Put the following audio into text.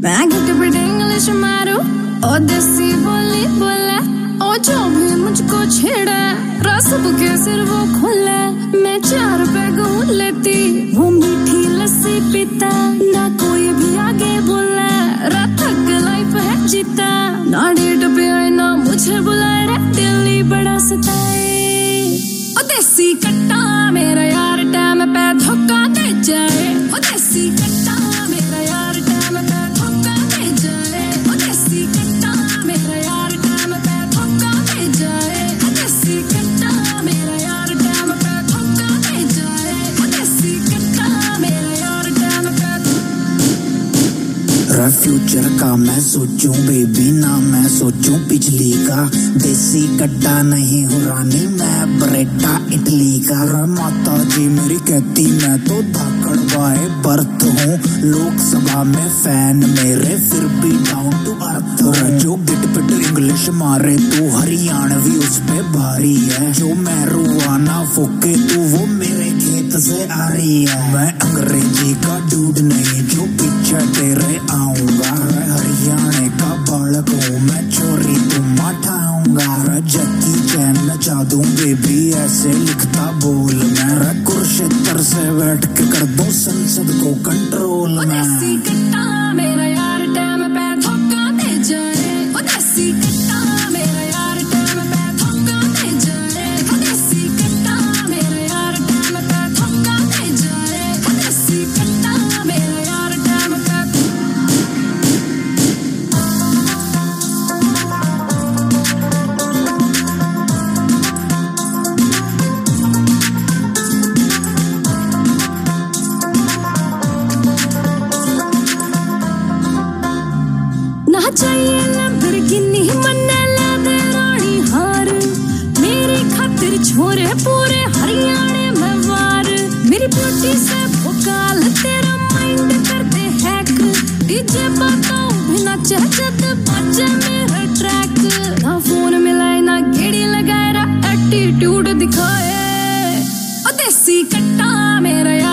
मैं घुट पिट इंग्लिश मारू और देसी बोली बोले और जो भी मुझको छेड़े रस बुके सिर वो खोले। मैं 4 पैग लेती वो मीठी लस्सी पीता ना कोई भी आगे बोले रातक लाइफ है जीता ना डेट पे आए ना मुझे बुलाए रे दिल्ली बड़ा सताए। ओ देसी कट्टा मेरा यार टाइम पे धोखा दे जाए। ओ देसी कट्टा मेरा यार टाइम पे धोखा दे जाए। ओ देसी कट्टा मेरा यार टाइम पे धोखा दे जाए। ओ देसी कट्टा मेरा यार टाइम पे धोखा दे जाए। ओ देसी कट्टा मेरा यार टाइम पे। फ्यूचर का मैं सोचूं बेबी ना मैं सोचूं पिछली का। देसी कट्टा नहीं हो रानी मैं बरेटा इटली का। माता जी मेरी कहती मैं तो धाकड़ बाय बर्थ हूँ। लोकसभा में फैन मेरे फिर भी डाउन टू अर्थ। जो गिट पिट इंग्लिश मारे तू हरियाणवी उस पे भारी है। जो मैं रुआना फूके तू वो मेरे खेत से आ रही है। मैं अंग्रेजी का डूड नहीं जो पीछे तेरे आऊंगा। हरियाणा का बालक हूँ मैं चोरी तुम मठाऊंगा। जैकी चैन नचा दूं बेबी ऐसे लिखता बोल मैं। कुरुक्षेत्र से बैठ के कर दूं संसद को कंट्रोल में। देसी कट्टा मेरा यार टाइम पे धोखा दे जाए। ओ देसी कट्टा मेरा यार टाइम पे धोखा दे जाए। ओ देसी कट्टा मेरा यार टाइम पे धोखा दे जाए। ओ देसी कट्टा मेरा यार टाइम पे। ना चाहिए लैम्बोर्गिनी मन्ने ला दे रानी हार। मेरी खातिर छोरे पूरे हरियाणा में वार। मेरी ब्यूटी से भोकाल तेरा माइंड कर दे हैक। डीजे बताओ बिना चहचत बजे मेरा ट्रैक। ना फोन मिलाए ना गेड़ी लगाए रा एटीट्यूड दिखाए। ओ देसी कट्टा मेरा